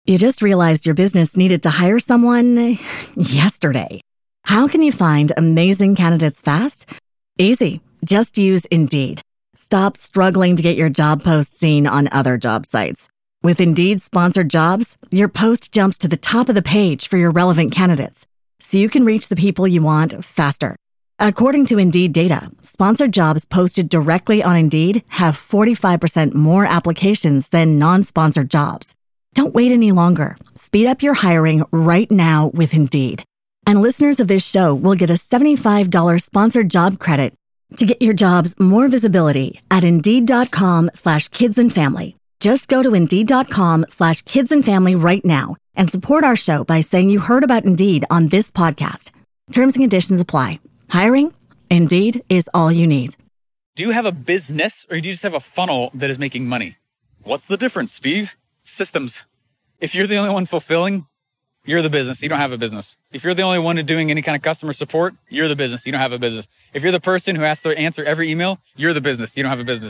You just realized your business needed to hire someone yesterday. How can you find amazing candidates fast? Easy. Just use Indeed. Stop struggling to get your job post seen on other job sites. With Indeed sponsored jobs, your post jumps to the top of the page for your relevant candidates, so you can reach the people you want faster. According to Indeed data, sponsored jobs posted directly on Indeed have 45% more applications than non-sponsored jobs. Don't wait any longer. Speed up your hiring right now with Indeed. And listeners of this show will get a $75 sponsored job credit to get your jobs more visibility at Indeed.com/kidsandfamily. Just go to Indeed.com/kidsandfamily right now and support our show by saying you heard about Indeed on this podcast. Terms and conditions apply. Hiring? Indeed is all you need. Do you have a business or do you just have a funnel that is making money? What's the difference, Steve? Systems. If you're the only one fulfilling, you're the business. You don't have a business. If you're the only one doing any kind of customer support, you're the business. You don't have a business. If you're the person who has to answer every email, you're the business. You don't have a business.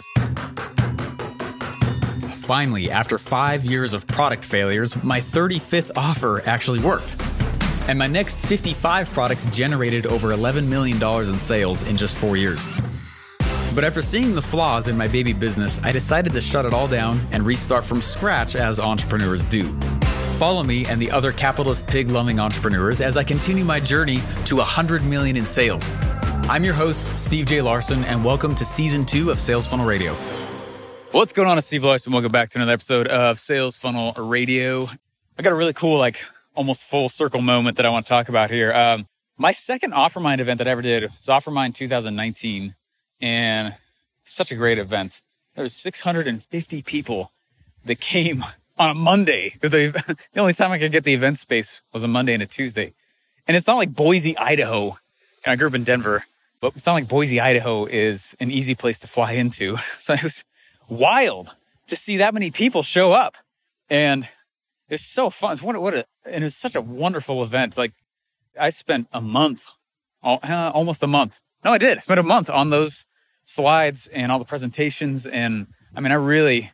Finally, after 5 years of product failures, my 35th offer actually worked. And my next 55 products generated over $11 million in sales in just 4 years. But after seeing the flaws in my baby business, I decided to shut it all down and restart from scratch as entrepreneurs do. Follow me and the other capitalist pig-loving entrepreneurs as I continue my journey to 100 million in sales. I'm your host, Steve J. Larson, and welcome to Season 2 of Sales Funnel Radio. What's going on? It's Steve Larson. Welcome back to another episode of Sales Funnel Radio. I got a really cool, almost full circle moment that I want to talk about here. My second OfferMind event that I ever did was OfferMind 2019. And such a great event. There was 650 people that came on a Monday. The only time I could get the event space was a Monday and a Tuesday. And it's not like Boise, Idaho. And I grew up in Denver, but it's not like Boise, Idaho is an easy place to fly into. So it was wild to see that many people show up. And it's so fun. And it was such a wonderful event. I spent a month, almost a month. No, I did. I spent a month on those slides and all the presentations. And I mean, it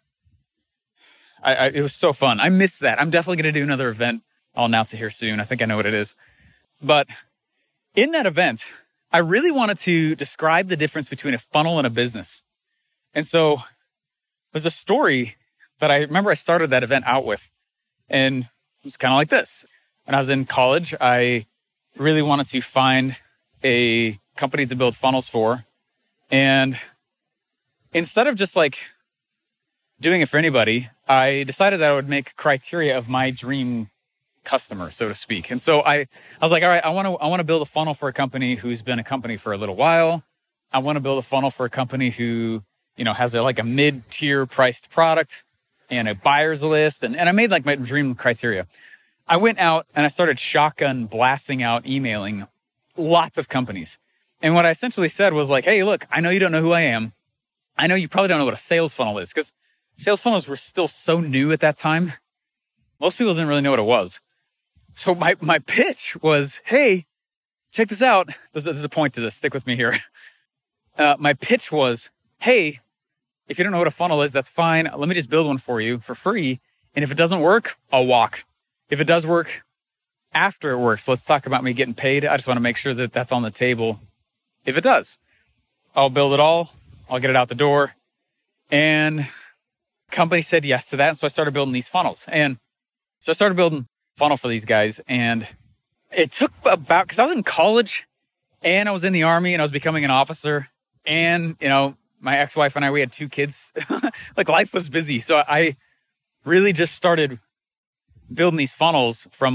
was so fun. I missed that. I'm definitely going to do another event. I'll announce it here soon. I think I know what it is. But in that event, I really wanted to describe the difference between a funnel and a business. And so there's a story that I remember I started that event out with. And it was kind of like this. When I was in college, I really wanted to find a company to build funnels for. And instead of just doing it for anybody, I decided that I would make criteria of my dream customer, so to speak. And so I was like, all right, I want to build a funnel for a company who's been a company for a little while. I want to build a funnel for a company who, has a mid-tier priced product and a buyer's list. And I made my dream criteria. I went out and I started shotgun blasting out emailing lots of companies. And what I essentially said was hey, look, I know you don't know who I am. I know you probably don't know what a sales funnel is because sales funnels were still so new at that time. Most people didn't really know what it was. So my pitch was, hey, check this out. There's a point to this. Stick with me here. My pitch was, hey, if you don't know what a funnel is, that's fine. Let me just build one for you for free. And if it doesn't work, I'll walk. If it does work, after it works, let's talk about me getting paid. I just want to make sure that that's on the table. If it does, I'll build it all. I'll get it out the door. And company said yes to that. And so I started building these funnels. And so I started building funnel for these guys. And it took because I was in college and I was in the Army and I was becoming an officer. And, my ex-wife and I, we had 2 kids. Life was busy. So I really just started building these funnels from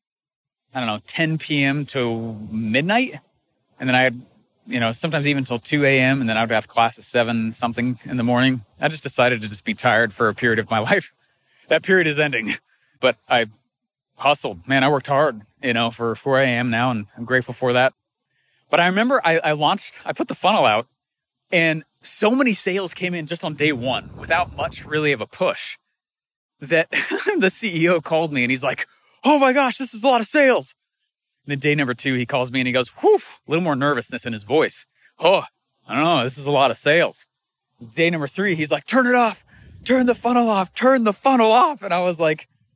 10 p.m. to midnight. And then I had, sometimes even till 2 a.m. And then I would have class at 7 something in the morning. I just decided to just be tired for a period of my life. That period is ending. But I hustled. Man, I worked hard, for 4 a.m. now, and I'm grateful for that. But I remember I put the funnel out, and so many sales came in just on day 1 without much really of a push that the CEO called me and he's like, oh my gosh, this is a lot of sales. And then day number 2, he calls me and he goes, whew, a little more nervousness in his voice. Oh, I don't know, this is a lot of sales. Day number 3, he's like, turn it off, turn the funnel off, turn the funnel off. And I was like,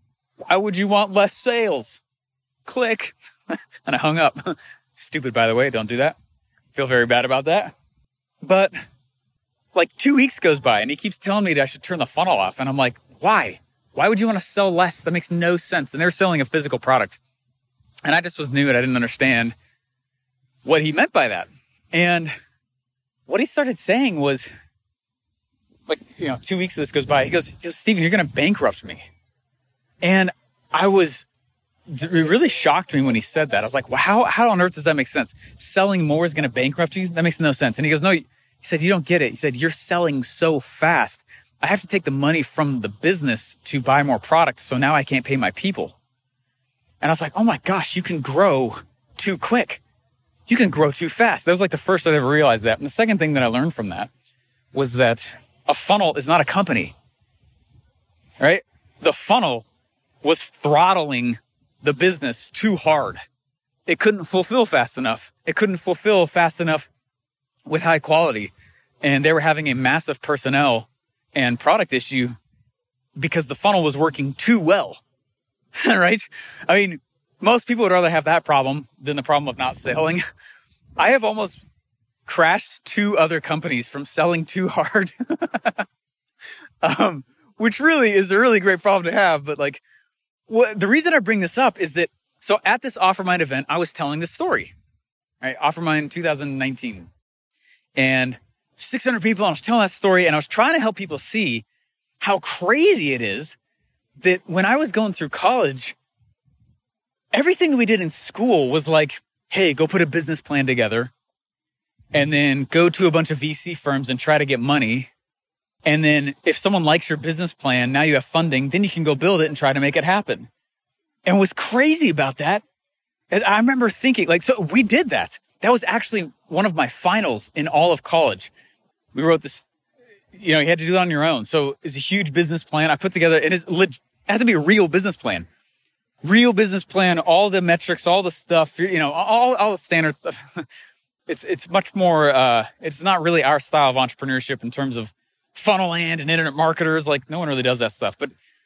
Why would you want less sales? Click. And I hung up. Stupid, by the way. Don't do that. Feel very bad about that. But like 2 weeks goes by and he keeps telling me that I should turn the funnel off. And I'm like, why? Why would you want to sell less? That makes no sense. And they're selling a physical product. And I just was new and I didn't understand what he meant by that. And what he started saying was, like, 2 weeks of this goes by. He goes, Stephen, you're going to bankrupt me. And it really shocked me when he said that. I was like, well, how on earth does that make sense? Selling more is going to bankrupt you? That makes no sense. And he goes, no, he said, you don't get it. He said, you're selling so fast. I have to take the money from the business to buy more product. So now I can't pay my people. And I was like, oh my gosh, you can grow too quick. You can grow too fast. That was like the first I'd ever realized that. And the second thing that I learned from that was that a funnel is not a company, right? The funnel was throttling the business too hard. It couldn't fulfill fast enough. It couldn't fulfill fast enough with high quality. And they were having a massive personnel and product issue because the funnel was working too well, right? I mean, most people would rather have that problem than the problem of not selling. I have almost crashed 2 other companies from selling too hard, which really is a really great problem to have. But like, the reason I bring this up is that, so at this OfferMind event, I was telling this story, right? OfferMind 2019. And 600 people, and I was telling that story, and I was trying to help people see how crazy it is that when I was going through college, everything we did in school was like, hey, go put a business plan together and then go to a bunch of VC firms and try to get money. And then if someone likes your business plan, now you have funding, then you can go build it and try to make it happen. And what's crazy about that, I remember thinking, like, so we did that. That was actually one of my finals in all of college. We wrote this, you had to do that on your own. So it's a huge business plan I put together. It had to be a real business plan. Real business plan, all the metrics, all the stuff, all the standard stuff. It's much more, it's not really our style of entrepreneurship in terms of funnel land and internet marketers. Like, no one really does that stuff. But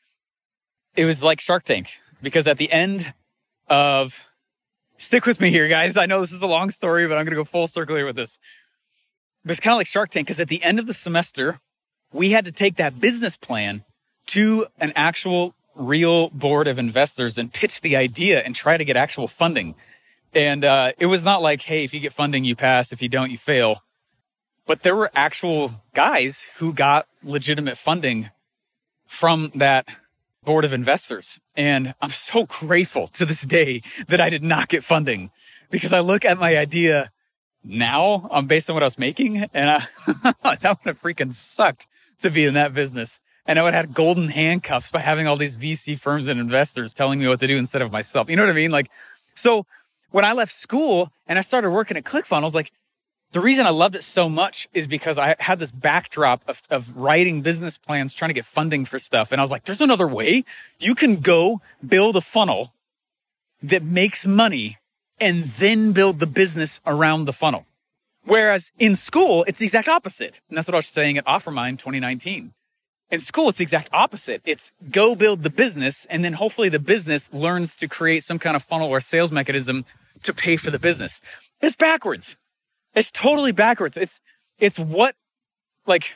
it was like Shark Tank, because at the end of, stick with me here, guys. I know this is a long story, but I'm going to go full circle here with this. But it's kind of like Shark Tank, because at the end of the semester, we had to take that business plan to an actual real board of investors and pitch the idea and try to get actual funding. And it was not like, hey, if you get funding, you pass. If you don't, you fail. But there were actual guys who got legitimate funding from that board of investors. And I'm so grateful to this day that I did not get funding, because I look at my idea now based on what I was making, and that would have freaking sucked to be in that business. And I would have had golden handcuffs by having all these VC firms and investors telling me what to do instead of myself. You know what I mean? Like, so when I left school and I started working at ClickFunnels, like, the reason I loved it so much is because I had this backdrop of writing business plans, trying to get funding for stuff. And I was like, there's another way. You can go build a funnel that makes money and then build the business around the funnel. Whereas in school, it's the exact opposite. And that's what I was saying at OfferMind 2019. In school, it's the exact opposite. It's go build the business, and then hopefully the business learns to create some kind of funnel or sales mechanism to pay for the business. It's backwards. It's totally backwards. It's what, like,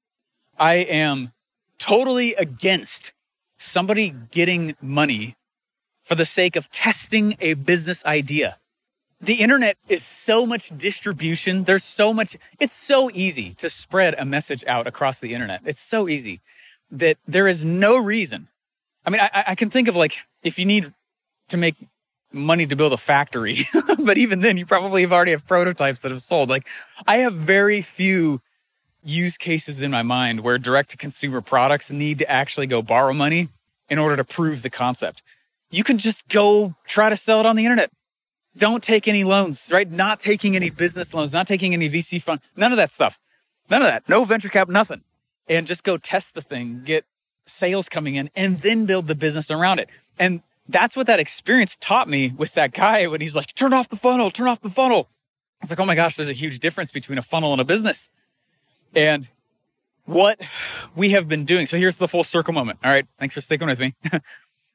I am totally against somebody getting money for the sake of testing a business idea. The internet is so much distribution. There's so much, it's so easy to spread a message out across the internet. It's so easy that there is no reason. I mean, I can think of, like, if you need to make money to build a factory, but even then you probably already have prototypes that have sold. Like, I have very few use cases in my mind where direct to consumer products need to actually go borrow money in order to prove the concept. You can just go try to sell it on the internet. Don't take any loans, right? Not taking any business loans, not taking any VC fund, none of that stuff. None of that. No venture cap, nothing. And just go test the thing, get sales coming in, and then build the business around it. And that's what that experience taught me with that guy when he's like, turn off the funnel, turn off the funnel. I was like, oh my gosh, there's a huge difference between a funnel and a business. And what we have been doing. So here's the full circle moment. All right. Thanks for sticking with me.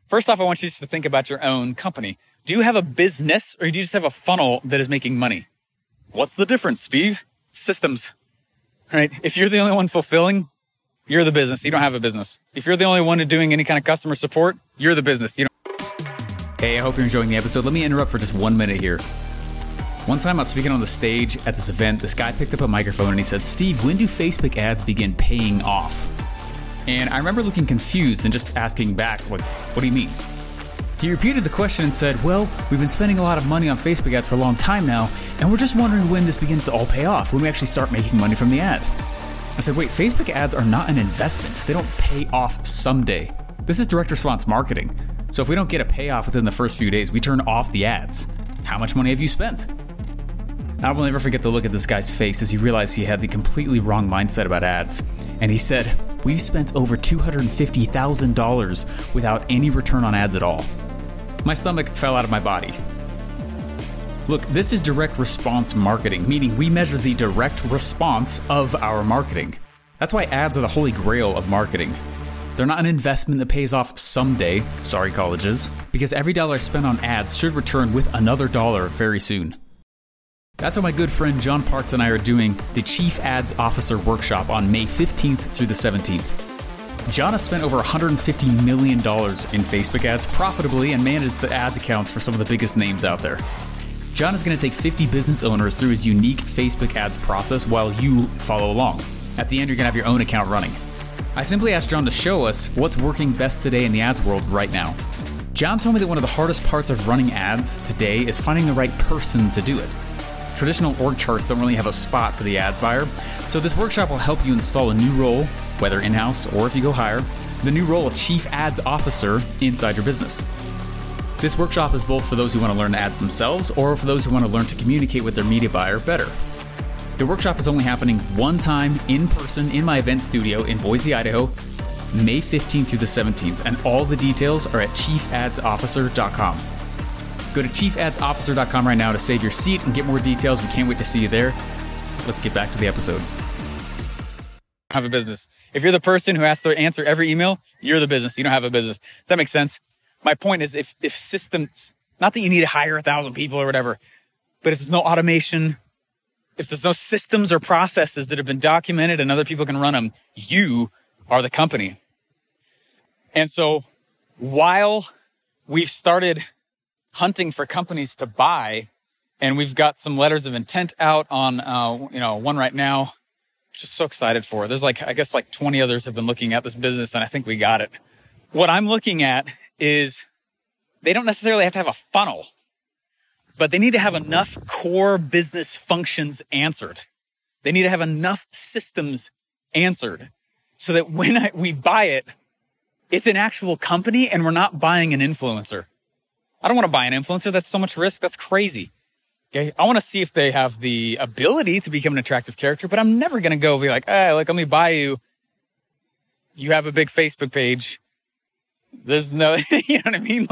First off, I want you to think about your own company. Do you have a business or do you just have a funnel that is making money? What's the difference, Steve? Systems, right? If you're the only one fulfilling, you're the business. You don't have a business. If you're the only one doing any kind of customer support, you're the business. Hey, I hope you're enjoying the episode. Let me interrupt for just 1 minute here. One time I was speaking on the stage at this event, this guy picked up a microphone and he said, Steve, when do Facebook ads begin paying off? And I remember looking confused and just asking back, what do you mean? He repeated the question and said, well, we've been spending a lot of money on Facebook ads for a long time now, and we're just wondering when this begins to all pay off, when we actually start making money from the ad. I said, wait, Facebook ads are not an investment. They don't pay off someday. This is direct response marketing. So if we don't get a payoff within the first few days, we turn off the ads. How much money have you spent? I will never forget the look at this guy's face as he realized he had the completely wrong mindset about ads. And he said, we've spent over $250,000 without any return on ads at all. My stomach fell out of my body. Look, this is direct response marketing, meaning we measure the direct response of our marketing. That's why ads are the holy grail of marketing. They're not an investment that pays off someday, sorry colleges, because every dollar spent on ads should return with another dollar very soon. That's what my good friend John Parks and I are doing the Chief Ads Officer Workshop on May 15th through the 17th. John has spent over $150 million in Facebook ads profitably and managed the ads accounts for some of the biggest names out there. John is going to take 50 business owners through his unique Facebook ads process while you follow along. At the end, you're going to have your own account running. I simply asked John to show us what's working best today in the ads world right now. John told me that one of the hardest parts of running ads today is finding the right person to do it. Traditional org charts don't really have a spot for the ad buyer, so this workshop will help you install a new role, whether in-house or if you go hire, the new role of Chief Ads Officer inside your business. This workshop is both for those who want to learn ads themselves or for those who want to learn to communicate with their media buyer better. The workshop is only happening one time in person in my event studio in Boise, Idaho, May 15th through the 17th, and all the details are at chiefaddsofficer.com. Go to chiefaddsofficer.com right now to save your seat and get more details. We can't wait to see you there. Let's get back to the episode. Have a business. If you're the person who has to answer every email, you're the business. You don't have a business. Does that make sense? My point is if systems, not that you need to hire 1,000 people or whatever, but if there's no automation, if there's no systems or processes that have been documented and other people can run them, you are the company. And so while we've started hunting for companies to buy, and we've got some letters of intent out on, one right now, just so excited for. There's 20 others have been looking at this business, and I think we got it. What I'm looking at is they don't necessarily have to have a funnel, but they need to have enough core business functions answered. They need to have enough systems answered so that when we buy it, it's an actual company and we're not buying an influencer. I don't want to buy an influencer. That's so much risk. That's crazy. Okay. I want to see if they have the ability to become an attractive character, but I'm never going to go be like, let me buy you. You have a big Facebook page. There's no, you know what I mean?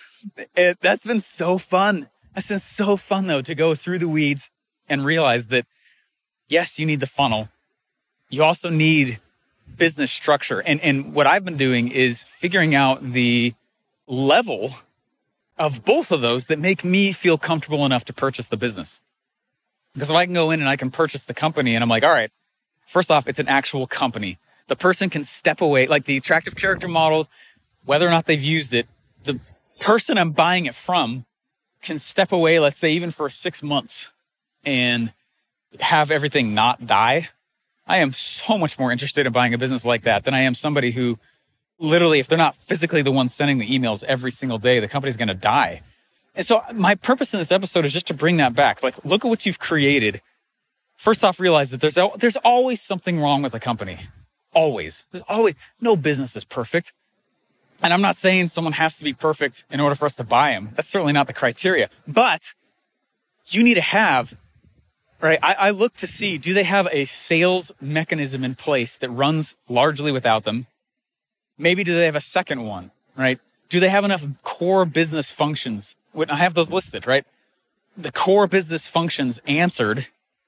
That's been so fun. That's been so fun though, to go through the weeds and realize that yes, you need the funnel. You also need business structure. And what I've been doing is figuring out the level of both of those that make me feel comfortable enough to purchase the business. Because if I can go in and I can purchase the company and I'm like, all right, first off, it's an actual company. The person can step away, like the attractive character model, whether or not they've used it, the person I'm buying it from can step away, let's say even for 6 months and have everything not die. I am so much more interested in buying a business like that than I am somebody who literally, if they're not physically the one sending the emails every single day, the company's going to die. And so my purpose in this episode is just to bring that back. Look at what you've created. First off, realize that there's always something wrong with a company. Always. There's always, no business is perfect. And I'm not saying someone has to be perfect in order for us to buy them. That's certainly not the criteria. But you need to have, right? I look to see, do they have a sales mechanism in place that runs largely without them? Maybe do they have a second one, right? Do they have enough core business functions? I have those listed, right? The core business functions answered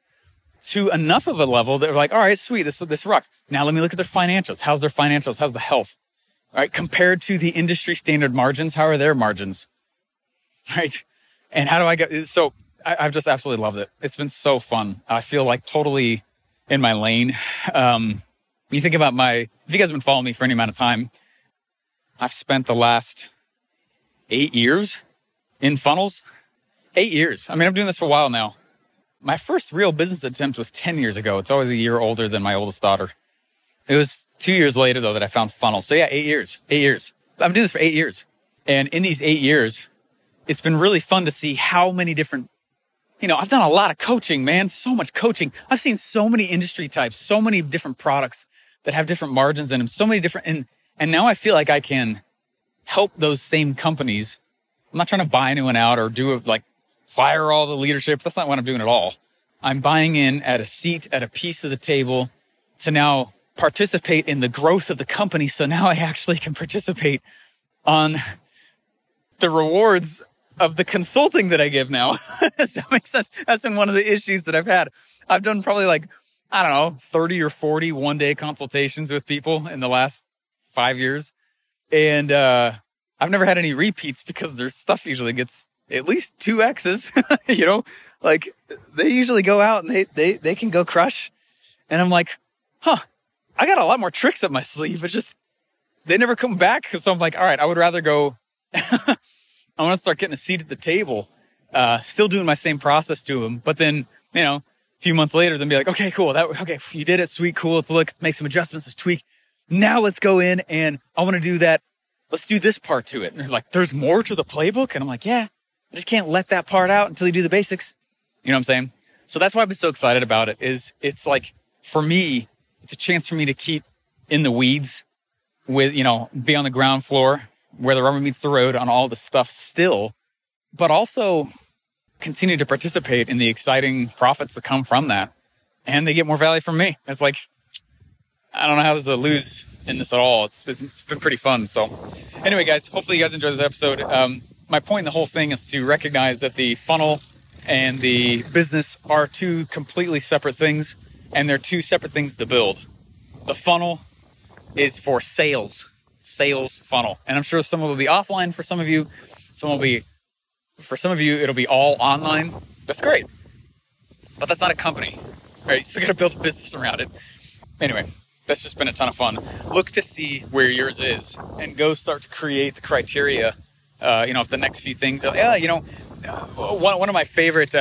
to enough of a level that we're like, all right, sweet, this rocks. Now let me look at their financials. How's their financials? How's the health? right? Compared to the industry standard margins, how are their margins, right? And how do I get, so I've just absolutely loved it. It's been so fun. I feel like totally in my lane. You think about if you guys have been following me for any amount of time, I've spent the last 8 years in funnels. 8 years. I mean, I'm doing this for a while now. My first real business attempt was 10 years ago. It's always a year older than my oldest daughter. It was 2 years later, though, that I found funnels. So yeah, 8 years. 8 years. I'm doing this for 8 years. And in these 8 years, it's been really fun to see how many different, I've done a lot of coaching, man. So much coaching. I've seen so many industry types, so many different products that have different margins in them, so many different, and now I feel like I can help those same companies. I'm not trying to buy anyone out or fire all the leadership. That's not what I'm doing at all. I'm buying in at a seat, at a piece of the table to now participate in the growth of the company. So now I actually can participate on the rewards of the consulting that I give now. Does that make sense? That's been one of the issues that I've had. I've done probably 30 or 40 one-day consultations with people in the last 5 years. And I've never had any repeats because their stuff usually gets at least 2 X's, they usually go out and they can go crush. And I'm like, I got a lot more tricks up my sleeve. It's just, they never come back. So I'm like, all right, I would rather go, I want to start getting a seat at the table, still doing my same process to them. But then, a few months later, then be like, okay, cool. Okay, you did it. Sweet, cool. Let's make some adjustments. Let's tweak. Now let's go in and I want to do that. Let's do this part to it. And they're like, there's more to the playbook. And I'm like, yeah, I just can't let that part out until you do the basics. You know what I'm saying? So that's why I've been so excited about it it's like, for me, it's a chance for me to keep in the weeds with, be on the ground floor where the rubber meets the road on all the stuff still, but also continue to participate in the exciting profits that come from that. And they get more value from me. It's like, I don't know how there's a lose in this at all. It's been pretty fun. So anyway, guys, hopefully you guys enjoyed this episode. My point in the whole thing is to recognize that the funnel and the business are two completely separate things, and they're two separate things to build. The funnel is for sales funnel. And I'm sure some of it will be offline for some of you. For some of you, it'll be all online. That's great. But that's not a company, right? You still got to build a business around it. Anyway, that's just been a ton of fun. Look to see where yours is and go start to create the criteria. If the next few things, one of my favorite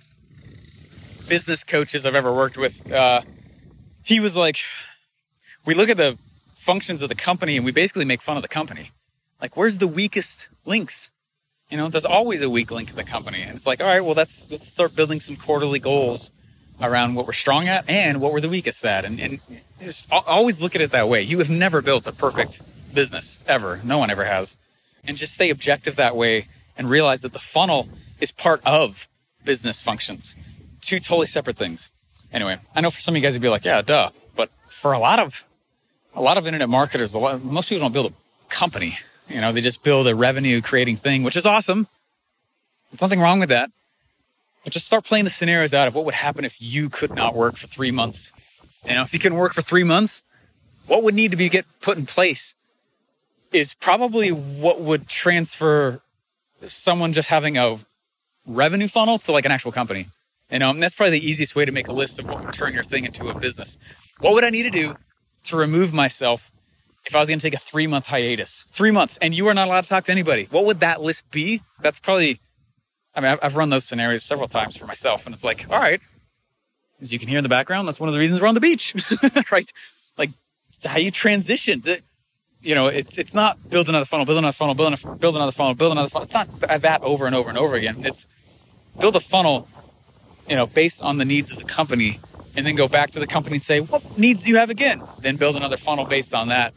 business coaches I've ever worked with, he was like, we look at the functions of the company and we basically make fun of the company. Like, where's the weakest links? There's always a weak link in the company. And it's like, all right, well, let's start building some quarterly goals around what we're strong at and what we're the weakest at. And just always look at it that way. You have never built a perfect business, ever. No one ever has. And just stay objective that way and realize that the funnel is part of business functions. Two totally separate things. Anyway, I know for some of you guys would be like, yeah, duh. But for a lot of internet marketers, most people don't build a company. They just build a revenue creating thing, which is awesome. There's nothing wrong with that. But just start playing the scenarios out of what would happen if you could not work for 3 months. If you couldn't work for 3 months, what would need to get put in place is probably what would transfer someone just having a revenue funnel to like an actual company. And that's probably the easiest way to make a list of what would turn your thing into a business. What would I need to do to remove myself if I was going to take a 3-month hiatus? 3 months, and you are not allowed to talk to anybody. What would that list be? That's probably, I've run those scenarios several times for myself, and it's like, all right, as you can hear in the background, that's one of the reasons we're on the beach, right? Like, it's how you transition. It's not build another funnel, build another funnel, build another funnel, build another funnel. It's not that over and over and over again. It's build a funnel, based on the needs of the company, and then go back to the company and say, what needs do you have again? Then build another funnel based on that.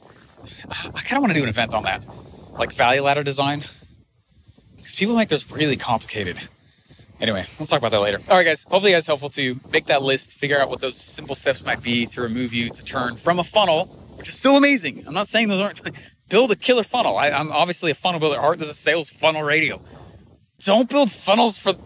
I kind of want to do an event on that, like value ladder design, because people make this really complicated. Anyway, we'll talk about that later. All right, guys, hopefully you guys helpful to make that list, figure out what those simple steps might be to remove you to turn from a funnel, which is still amazing. I'm not saying those aren't, build a killer funnel. I'm obviously a funnel builder. Art, this is sales funnel radio. Don't build funnels for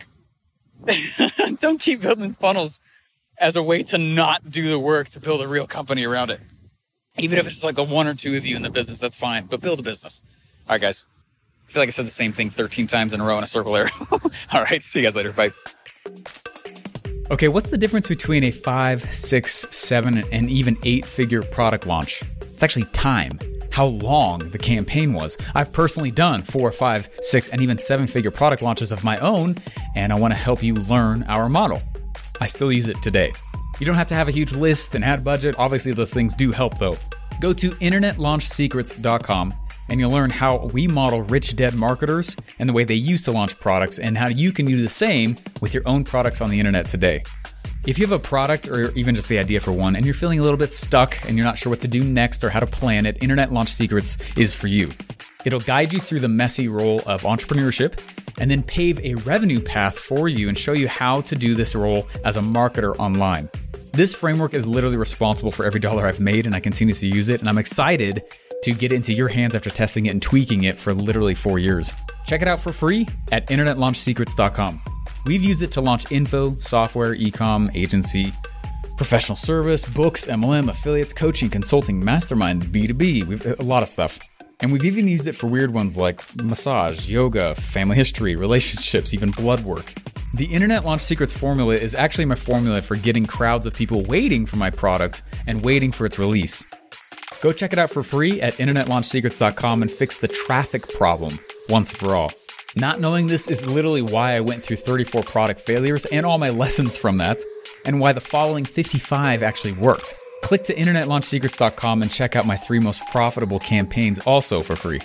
don't keep building funnels as a way to not do the work to build a real company around it. Even if it's like the one or two of you in the business, that's fine, but build a business. All right, guys. I feel like I said the same thing 13 times in a row in a circle there. All right, see you guys later. Bye. Okay, what's the difference between a 5, 6, 7, and even 8-figure product launch? It's actually time. How long the campaign was. I've personally done 4, 5, 6, and even 7-figure product launches of my own, and I want to help you learn our model. I still use it today. You don't have to have a huge list and ad budget. Obviously, those things do help though. Go to internetlaunchsecrets.com and you'll learn how we model rich dead marketers and the way they used to launch products and how you can do the same with your own products on the internet today. If you have a product or even just the idea for one and you're feeling a little bit stuck and you're not sure what to do next or how to plan it, Internet Launch Secrets is for you. It'll guide you through the messy role of entrepreneurship and then pave a revenue path for you and show you how to do this role as a marketer online. This framework is literally responsible for every dollar I've made, and I continue to use it, and I'm excited to get it into your hands after testing it and tweaking it for literally 4 years. Check it out for free at internetlaunchsecrets.com. We've used it to launch info, software, e-com, agency, professional service, books, MLM, affiliates, coaching, consulting, masterminds, B2B. We've a lot of stuff. And we've even used it for weird ones like massage, yoga, family history, relationships, even blood work. The Internet Launch Secrets formula is actually my formula for getting crowds of people waiting for my product and waiting for its release. Go check it out for free at internetlaunchsecrets.com and fix the traffic problem once and for all. Not knowing this is literally why I went through 34 product failures and all my lessons from that, and why the following 55 actually worked. Click to internetlaunchsecrets.com and check out my 3 most profitable campaigns also for free.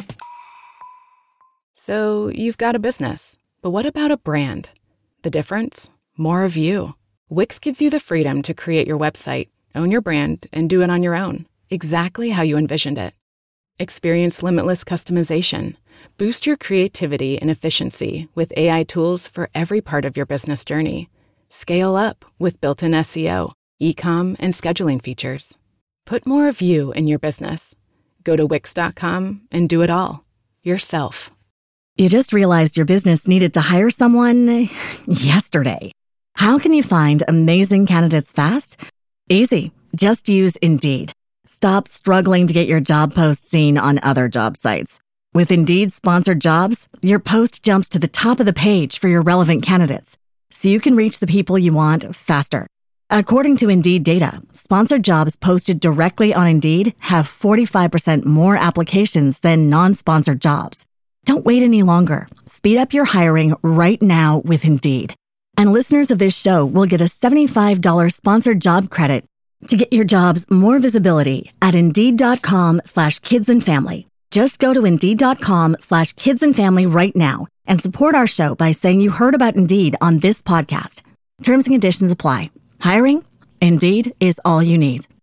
So you've got a business, but what about a brand? The difference? More of you. Wix gives you the freedom to create your website, own your brand, and do it on your own, exactly how you envisioned it. Experience limitless customization. Boost your creativity and efficiency with AI tools for every part of your business journey. Scale up with built-in SEO, e-com, and scheduling features. Put more of you in your business. Go to Wix.com and do it all yourself. You just realized your business needed to hire someone yesterday. How can you find amazing candidates fast? Easy. Just use Indeed. Stop struggling to get your job post seen on other job sites. With Indeed sponsored jobs, your post jumps to the top of the page for your relevant candidates, so you can reach the people you want faster. According to Indeed data, sponsored jobs posted directly on Indeed have 45% more applications than non-sponsored jobs. Don't wait any longer. Speed up your hiring right now with Indeed. And listeners of this show will get a $75 sponsored job credit to get your jobs more visibility at Indeed.com/kidsandfamily. Just go to Indeed.com/kidsandfamily right now and support our show by saying you heard about Indeed on this podcast. Terms and conditions apply. Hiring? Indeed is all you need.